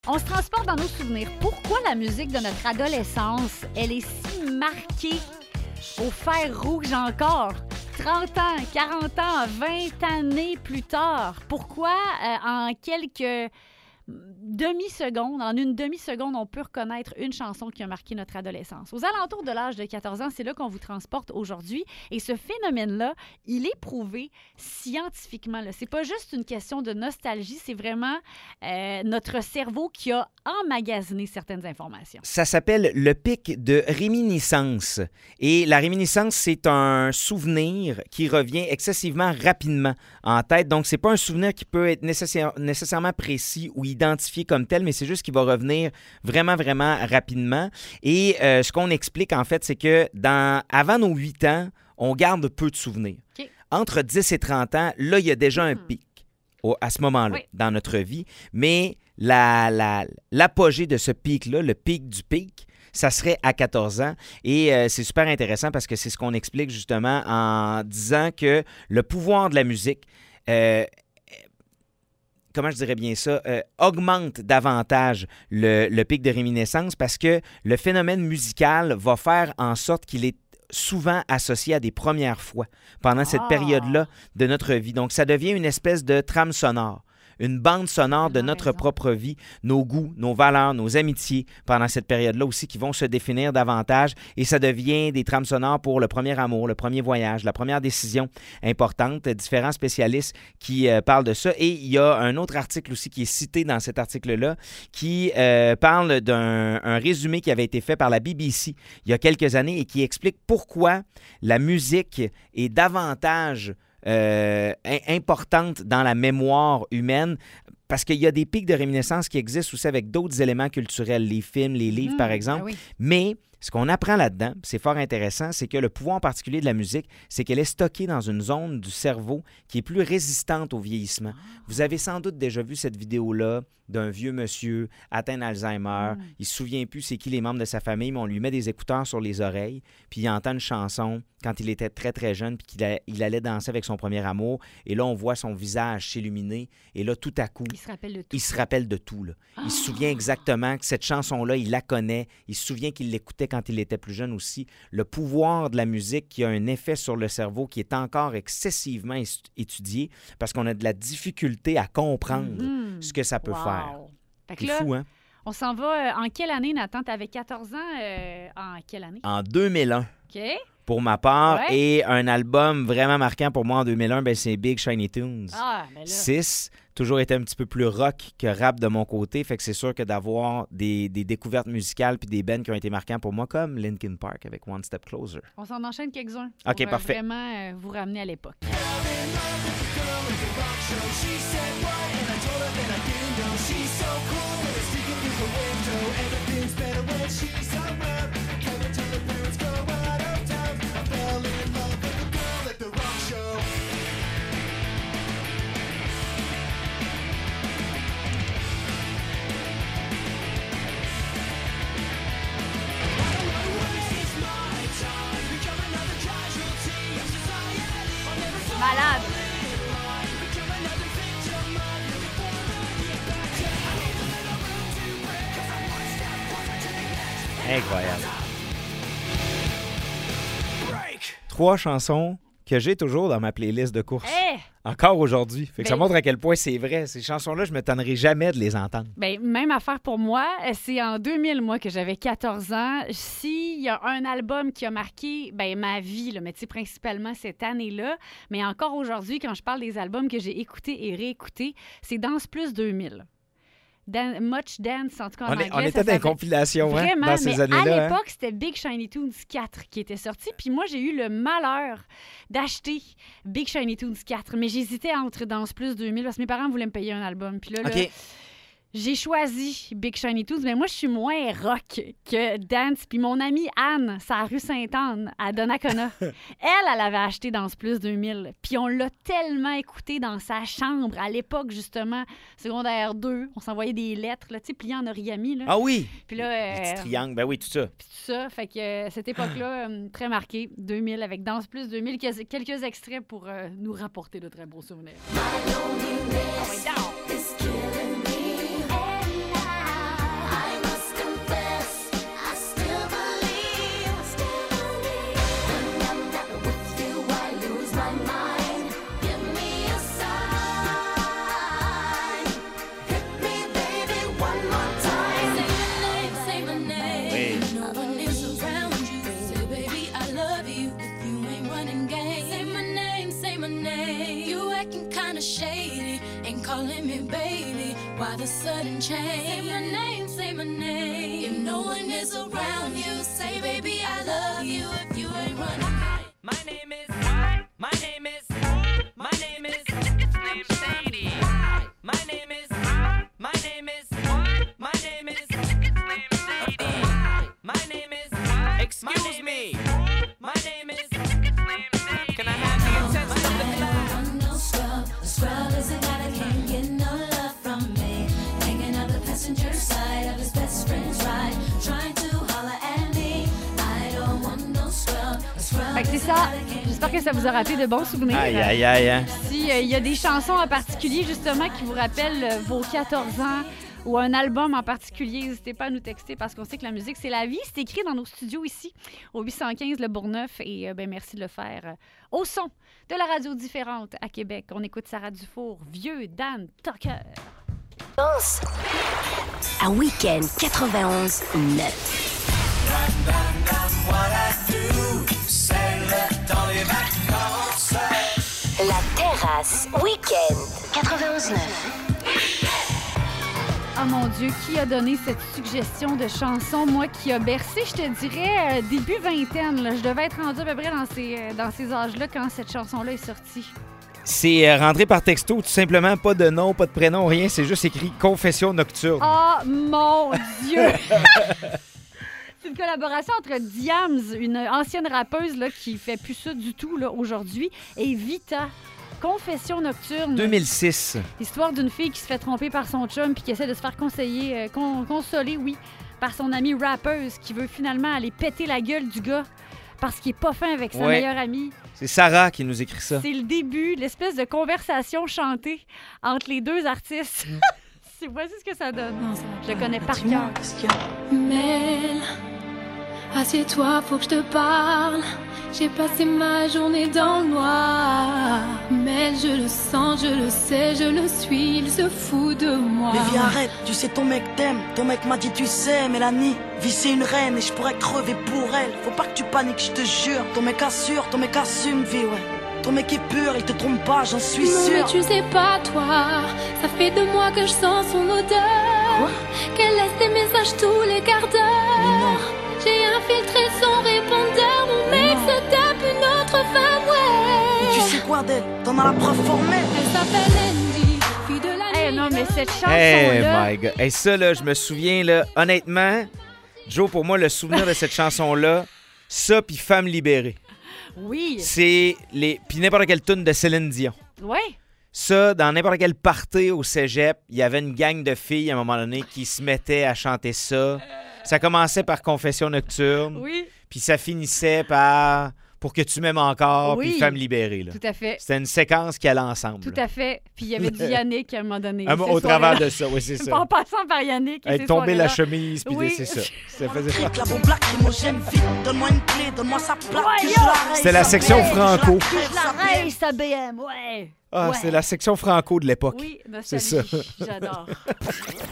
On se transporte dans nos souvenirs. Pourquoi la musique de notre adolescence, elle est si marquée au fer rouge encore? 30 ans, 40 ans, 20 années plus tard. Pourquoi en quelques demi-secondes, en une demi-seconde, on peut reconnaître une chanson qui a marqué notre adolescence? Aux alentours de l'âge de 14 ans, c'est là qu'on vous transporte aujourd'hui. Et ce phénomène-là, il est prouvé scientifiquement. C'est pas juste une question de nostalgie, c'est vraiment notre cerveau qui a emmagasiné certaines informations. Ça s'appelle le pic de réminiscence. Et la réminiscence, c'est un souvenir qui revient excessivement rapidement en tête. Donc, c'est pas un souvenir qui peut être nécessairement précis ou identifié comme tel, mais c'est juste qu'il va revenir vraiment, vraiment rapidement. Et ce qu'on explique, en fait, c'est que avant nos 8 ans, on garde peu de souvenirs. Okay. Entre 10 et 30 ans, là, il y a déjà un pic à ce moment-là dans notre vie. Mais l'apogée de ce pic-là, le pic du pic, ça serait à 14 ans. Et c'est super intéressant parce que c'est ce qu'on explique justement en disant que le pouvoir de la musique... comment je dirais bien ça, augmente davantage le pic de réminiscence parce que le phénomène musical va faire en sorte qu'il est souvent associé à des premières fois pendant cette période-là de notre vie. Donc, ça devient une espèce de trame sonore. Une bande sonore de notre propre vie, nos goûts, nos valeurs, nos amitiés pendant cette période-là aussi qui vont se définir davantage et ça devient des trames sonores pour le premier amour, le premier voyage, la première décision importante. Différents spécialistes qui parlent de ça et il y a un autre article aussi qui est cité dans cet article-là qui parle d'un résumé qui avait été fait par la BBC il y a quelques années et qui explique pourquoi la musique est davantage importante dans la mémoire humaine parce qu'il y a des pics de réminiscence qui existent aussi avec d'autres éléments culturels, les films, les livres par exemple, mais ce qu'on apprend là-dedans, c'est fort intéressant, c'est que le pouvoir particulier de la musique, c'est qu'elle est stockée dans une zone du cerveau qui est plus résistante au vieillissement. Vous avez sans doute déjà vu cette vidéo-là d'un vieux monsieur atteint d'Alzheimer. Il ne se souvient plus c'est qui les membres de sa famille, mais on lui met des écouteurs sur les oreilles, puis il entend une chanson quand il était très, très jeune, puis qu'il allait danser avec son premier amour. Et là, on voit son visage s'illuminer. Et là, tout à coup, il se rappelle de tout. Là. Il se souvient exactement que cette chanson-là, il la connaît. Il se souvient qu'il l'écoutait quand il était plus jeune aussi. Le pouvoir de la musique qui a un effet sur le cerveau qui est encore excessivement étudié parce qu'on a de la difficulté à comprendre ce que ça peut faire. C'est fou, hein? On s'en va en quelle année, Nathan? Tu avais 14 ans en quelle année? En 2001. OK. Pour ma part. Et un album vraiment marquant pour moi en 2001, c'est Big Shiny Tunes. 6. Toujours été un petit peu plus rock que rap de mon côté. Fait que c'est sûr que d'avoir des découvertes musicales puis des bands qui ont été marquants pour moi, comme Linkin Park avec One Step Closer. On s'en enchaîne quelques-uns. OK, parfait. Pour vraiment vous ramener à l'époque. Malade. Incroyable. 3 chansons que j'ai toujours dans ma playlist de course. Encore aujourd'hui. Fait que ça montre à quel point c'est vrai. Ces chansons-là, je ne m'étonnerai jamais de les entendre. Même affaire pour moi. C'est en 2000, moi, que j'avais 14 ans. S'il y a un album qui a marqué ma vie, là, mais principalement cette année-là, mais encore aujourd'hui, quand je parle des albums que j'ai écoutés et réécoutés, c'est Danse Plus 2000. Much Dance, en tout cas en anglais. On était dans une compilation vraiment, dans ces années-là. À l'époque, c'était Big Shiny Tunes 4 qui était sorti. Puis moi, j'ai eu le malheur d'acheter Big Shiny Tunes 4. Mais j'hésitais entre Danse Plus 2000 parce que mes parents voulaient me payer un album. Puis là, j'ai choisi Big Shiny Tunes, mais moi, je suis moins rock que dance. Puis mon amie Anne, c'est à rue Sainte-Anne, à Donnacona, elle avait acheté Danse Plus 2000. Puis on l'a tellement écouté dans sa chambre à l'époque, justement, secondaire 2. On s'envoyait des lettres, là, tu sais, pliées en origami. Là. Ah oui! Puis là, les petits triangles, oui, tout ça. Puis tout ça, fait que cette époque-là, très marquée, 2000, avec Danse Plus 2000. Quelques extraits pour nous rapporter de très beaux souvenirs. Say my name, say my name. If no one is around you, say baby I love you if you ain't running. My name is Slim Shady. My name is Slim Shady. My name is, excuse me. My name is Slim Shady. Can I have the attention of the class? No scrub, a scrub is a guy that can't get no love from me. Hanging out the passenger side of his best friend's ride, trying to holler at me. I don't want no scrub, a scrub. Fait que c'est ça. J'espère que ça vous a rappelé de bons souvenirs. Aïe, aïe, aïe. Hein? Si il y a des chansons en particulier, justement, qui vous rappellent vos 14 ans ou un album en particulier, n'hésitez pas à nous texter parce qu'on sait que la musique, c'est la vie. C'est écrit dans nos studios ici, au 815 Le Bourgneuf. Et merci de le faire au son de la radio différente à Québec. On écoute Sarah Dufour, Vieux Dan Tucker. Pense à Week-end 91.9. La terrasse Week-end 91.9. Oh mon Dieu, qui a donné cette suggestion de chanson? Moi qui a bercé, je te dirais, début vingtaine. Là. Je devais être rendue à peu près dans ces âges-là quand cette chanson-là est sortie. C'est rentré par texto, tout simplement, pas de nom, pas de prénom, rien, c'est juste écrit « Confession nocturne ». Oh mon Dieu! C'est une collaboration entre Diams, une ancienne rappeuse là, qui fait plus ça du tout là, aujourd'hui, et Vita. Confession nocturne. 2006. Histoire d'une fille qui se fait tromper par son chum puis qui essaie de se faire consoler, oui, par son amie rappeuse qui veut finalement aller péter la gueule du gars parce qu'il est pas fin avec sa meilleure amie. C'est Sarah qui nous écrit ça. C'est le début, l'espèce de conversation chantée entre les deux artistes. Voici ce que ça donne. Non, je le connais par cœur. Mel, assieds-toi, faut que je te parle. J'ai passé ma journée dans le noir. Mel, je le sens, je le sais, je le suis, il se fout de moi. Mais viens, arrête, tu sais ton mec t'aime. Ton mec m'a dit tu sais, Mélanie, vie c'est une reine et je pourrais crever pour elle. Faut pas que tu paniques, je te jure. Ton mec assure, ton mec assume, vie, ouais. Ton mec est pur, il te trompe pas, j'en suis non, sûr. Mais tu sais pas, toi, ça fait 2 mois que je sens son odeur. Quoi? Qu'elle laisse des messages tous les quarts d'heure. J'ai infiltré son répondeur, mon mec se tape une autre femme, ouais. Et tu sais quoi d'elle? T'en as la preuve formelle. Elle s'appelle Andy, fille de la nuit. Non, mais cette chanson-là... Hey my God. Hey, ça, là, je me souviens, là, honnêtement, Joe, pour moi, le souvenir de cette chanson-là, ça puis Femme libérée. Oui. C'est puis n'importe quelle tune de Céline Dion. Oui. Ça, dans n'importe quel party au cégep, il y avait une gang de filles à un moment donné qui se mettaient à chanter ça. Ça commençait par Confession nocturne. Oui. Puis ça finissait par Pour que tu m'aimes encore, oui. puis Femme libérée. Là. Tout à fait. C'était une séquence qui allait ensemble. Tout à fait. Puis il y avait du Yannick à un moment donné. Au travers de ça, oui, c'est ça. En passant par Yannick. Avec tomber la chemise, puis oui. c'est ça. Ça faisait pas. La bombe black, l'hymogène vite. Donne-moi une clé, donne-moi sa plaque. C'était la section franco. Je la race, sa BM, ouais. Ah, ouais. c'est la section franco de l'époque. Oui, c'est ça. J'adore.